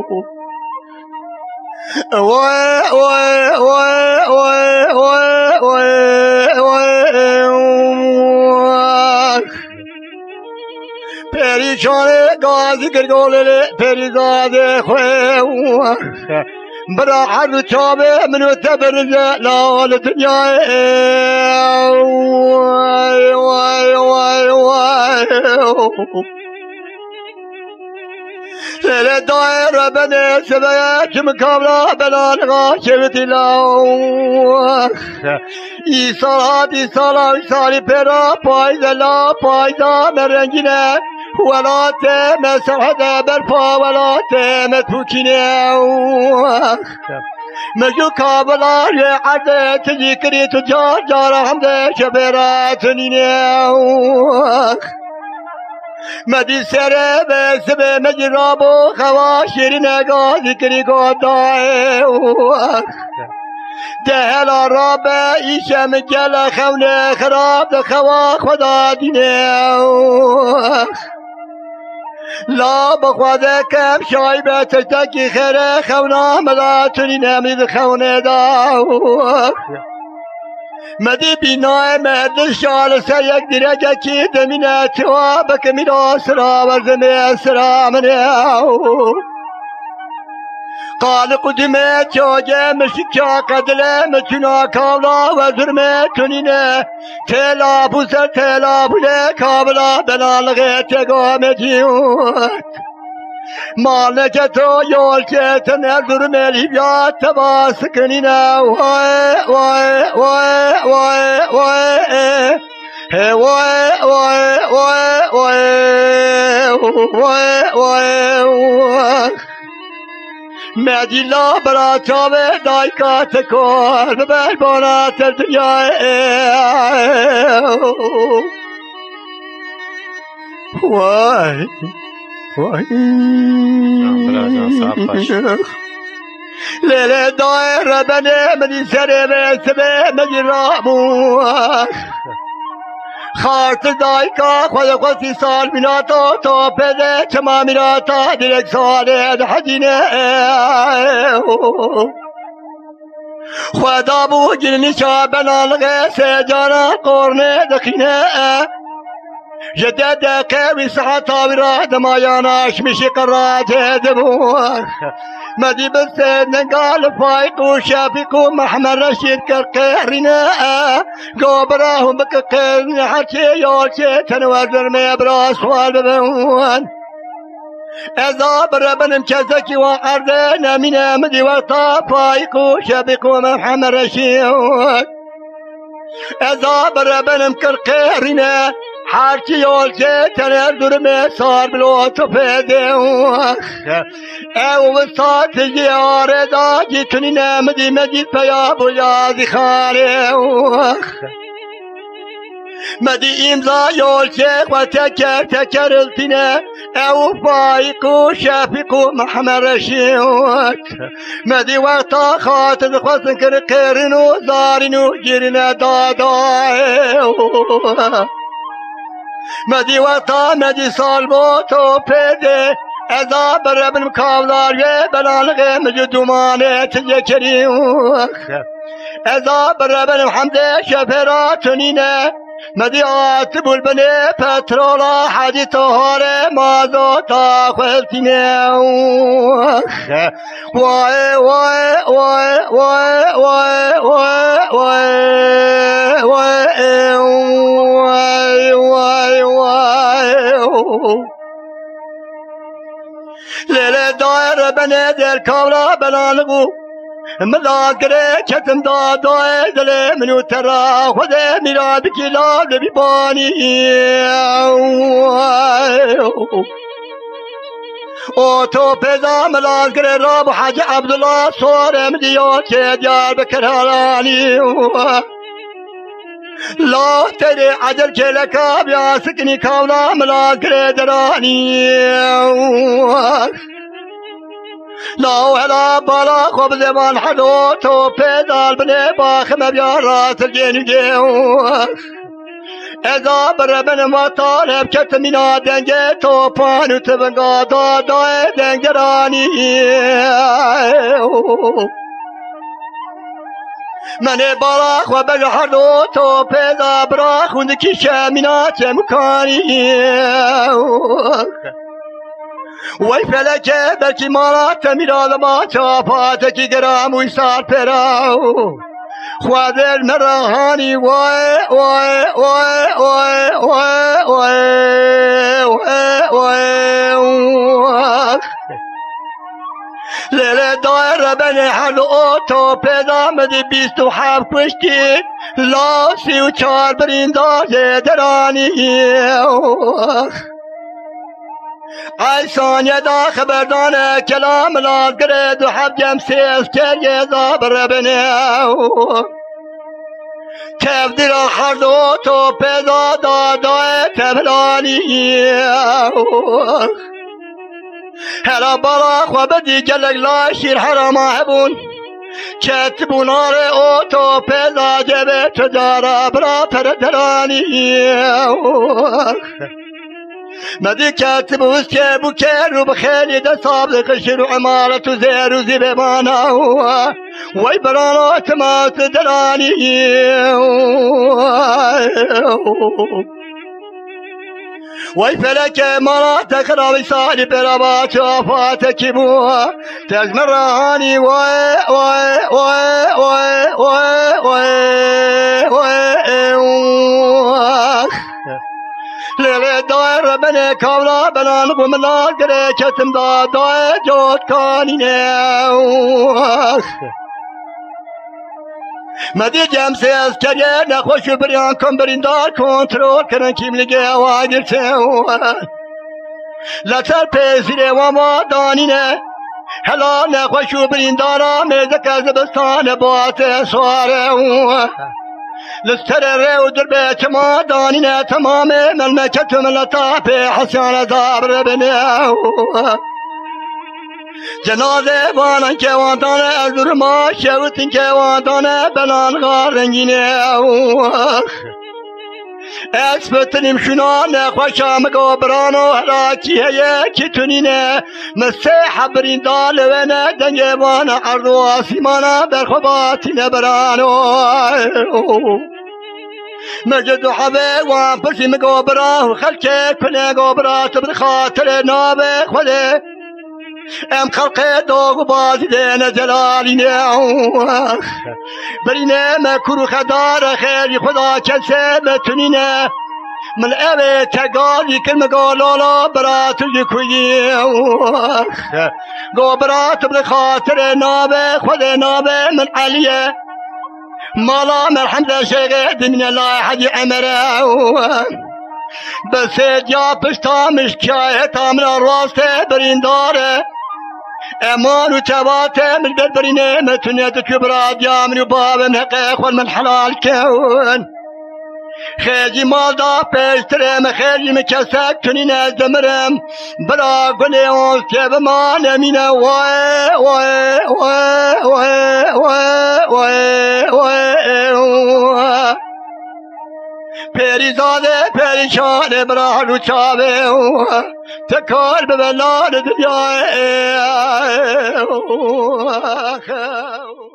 پریشان گازی گرگوله پریزاده خواه برا حد چابه منو تبرز لال دنیا وای وای وای وای لیل دایر بنه سبه چم کاملا بلان غاشبتی لاو ای سالی پیرا پایزه لا پایزا مرنگینه ولا تم سرحد برفا ولا تم توكينه مجو كابلا يعد تذكري تجار جار حمد شبيرات نينه مدي سره بسبه مجرابو خواشرين اغا ذكري قدائه دهل رابع ایشم جل خونه خراب دخوا خدا دینه لا بخواده کم شایبه تشتکی خیره خونه ملاتونی نمید خونه دا مدی بینای مهد شال سر یک دیرگه کی دمینه توا بکمید آسرا ورزمه اسرا منه قال قدمه چاجه مشکا قدله مچنا کاولا وزرمه تنینه تلابو سر تلابوله کابلا بلالغه تگامه جیوت مالکه تو یولچه تنظرمه لیبیا تباس کنینه وای وای وای وای وای وای وای وای وای وای مدیلا برا چاوه دایکات کن بلبانات الدنیا وای وای لیل دایر بنه منی سره بسبه منی رامو خارت دایکا خود سال میناتا تا پده چما میناتا دیرک ساله حدینه خدا بو جنی شا بلالغه سجانا قرنه دخینه جدد قوي ساعة وراد ما يناش مشي قرات دبور مدي بس نقال فايق وشافيق محمد رشيد كالقيرنا قبراهم بكقين حكي يوشي تنوزر مبراس والبون إذا بربن مكزكي وعردنا من مدي وطا فايق وشافيق محمد رشيد إذا بربن مكالقيرنا حرچی یولچه تنر درمه سار بلو تو پیده او وسطی آردا جیتونی نمدی مدید پیا بویازی خانه مدی امضا یولچه و تکر التینه او فایقو شفیقو محمد رشید مدی وقتا خاطر خواستن کر قیرنو زارینو گیرنه دادای مدی وقتا مدی سال با تو پیده ازا بربن مکاولار یه بلالغه مجدومانه تیه کریم ازا بربن محمد شفراتونینه مدی آتب البنه پترولا حدی تهاره مازو تا خلتینه وای وای وای وای وای وای وای وای وای لیل دایر بنه در کاملا بلانگو ملاقره چتم دادای دل منو ترا خود میراد کلال بیبانی او تو پیدا ملاقره راب حاج عبدالله سورم دیو چه دیار بکرارانی لا تري عجل كلكا بياسكني كولا ملاقره دراني لا ولا بالا خب زمان حدو تو پیدال بنه باخ مبیارات الجنگه ازا بربن ما طالب کتمینا دنگ تو پانو تبنگا دادای دنگرانی من براخ و بجحر دو تو پیدا براخ و نکیشه مینا چه مکانی وی فلکه بلکی مالا تمیرا لما چاپات کی گرام وی سار پیراو خوادر مرهانی وای وای وای وای وای وای وای لیل دایر بن حل تو پیدا مدی 27 کشتی لا 34 برینداز درانی ای ثانیه دا خبردانه کلام لازگره دو حب جمسیز کریه زابر بنه تبدیل هر دو تو پیدا دادای تبلانی هلا بالا خوابدی گلگ لا شیر حرام هبون کتبون آره او تو پیدا جبه تجاره برا تردرانی مدی کاتب وسکه بوکر و بخیلی ده صابق شیر و عمارت و زیر و زیب مانا وی برانا تماس درانی وی فلک مالا تخراوی سالی برابا چافات کبو تزمر رهانی وی وی وی وی وی وی وی لیل دایر بنه کابلا بنان گملا گره چتم دای جوت کانینه مدی جمسه از کریه نخوش بریان کن بریندار کنترول کنن کیم لگه واگر چه لطر پیسیره و ما دانینه هلا نخوش بریندارا میزک از بستان بات سواره لستر رو در بیت ما دانینه تمام ملمکت ملتا پی حسان زابر بنه جنازه بانن که وانتانه از در ما شوتین که وانتانه بلان غارنگینه اسبتنیم شنان خوشام گوبرانو هلاکیه کی تونینه مسیح بریندال ونه دنگوان عرض و آسیمانا برخباتی نبرانو مجد و حبه وان پسی مگوبران خلکه کنه گوبرات بخاطر نابه خوده ام خلق دوغ بازی دین جلالینه برینه مکرو خدار خیلی خدا کسه بتونینه من اوه تگالی کل مگالالا برات یکویی گو برات بخاطر نابه خود نابه من علیه مالا من حمد شیخ دمین الله حجی عمره بس جا پشتا مشکایه تامن راسته برینداره امان و تباته من بربرینه متونیت کبرات جامن و باب من حقیق من حلال کون خیلی مال دا پیشترم خیلی مکسک کنین از دمرم برا گلی اون که بما نمینه وای وای وای وای وای وای پریزاده پریشان برا رو چاوه تکار به بلان دنیا